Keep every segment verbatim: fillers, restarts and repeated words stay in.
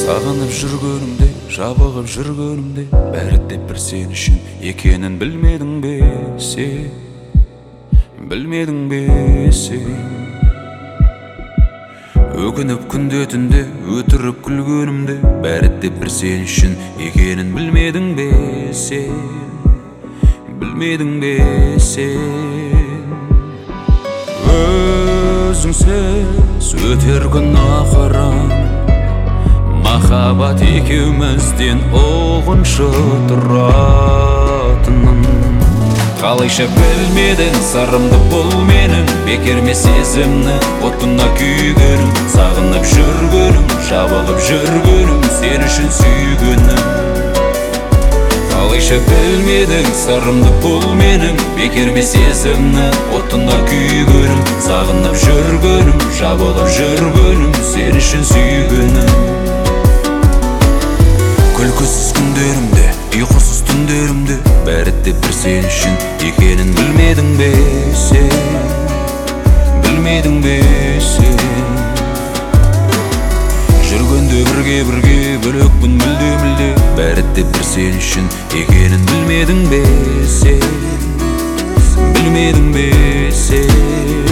Сағынып жүргөнімде, жабығып жүргөнімде, бәрі де бір сен үшін екенін білмедің бе сен? Білмедің бе сен? Өкініп күнде түнде, өтірік күлгөнімде, бәрі де бір сен үшін екенін білмедің бе сен? Білмедің бе сен? Өзіңсіз өтер күн ақырын, махаббат екеумізден оғыншы тұратынын. Қалайша білмедің сырымды бұл менің, бекер ме сезімні отына күйгенім, сағынып жүргенім, жабылып жүргенім, сен үшін сүйгенім. Қалайша білмедің сырымды бұл менің, бекер ме сезімні отына күйгенім, сағынып жүргенім, жабылып жүргенім, сен үшін сүйгенім. Күлкісіз күндерімде, ұйқысыз түндерімде, бәрі де бір сен үшін екенін білмедің бе сен? Білмедің бе сен? Жүргенде бірге бірге бөлөкпін мүлде мүлде, бәрі де бір сен үшін екенін білмедің бе сен? Білмедің бе сен?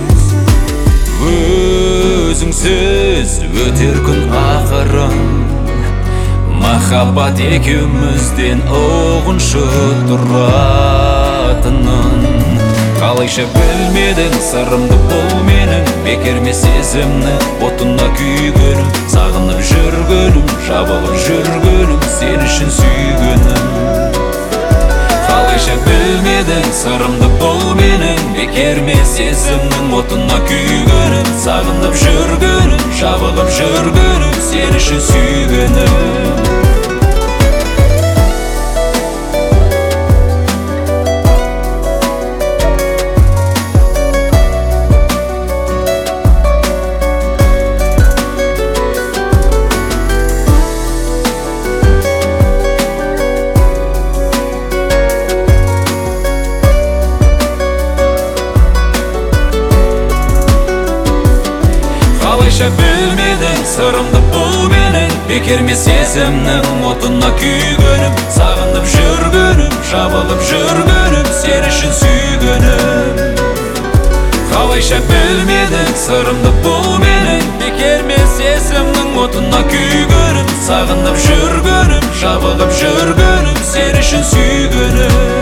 Өзіңсіз өтер күн ақырын, махаббат екеумізден оғыншы тұратынын. Қалайша білмедің сырымды бұл менің, бекер ме сезімні отына күйгенім, сағынып жүргенім, жабылып жүргенім, сен үшін сүйгенім. Қалайша білмедің сырымды бұл менің, бекер ме сезімнің отына күйгенім, сағынып жүргенім, жабылып жүргенім, сен үшін сүйгенім. Қалайша білмедің сырымды бұл менің, бекер ме сезімнің отына күйгенім, сағынып жүргенім, жабылып жүргенім, сен үшін сүйгенім. Қалайша білмедің сырымды бұл менің, бекер ме сезімнің отына күйгенім, сағынып жүргенім, жабылып жүргенім, сен үшін сүйгенім.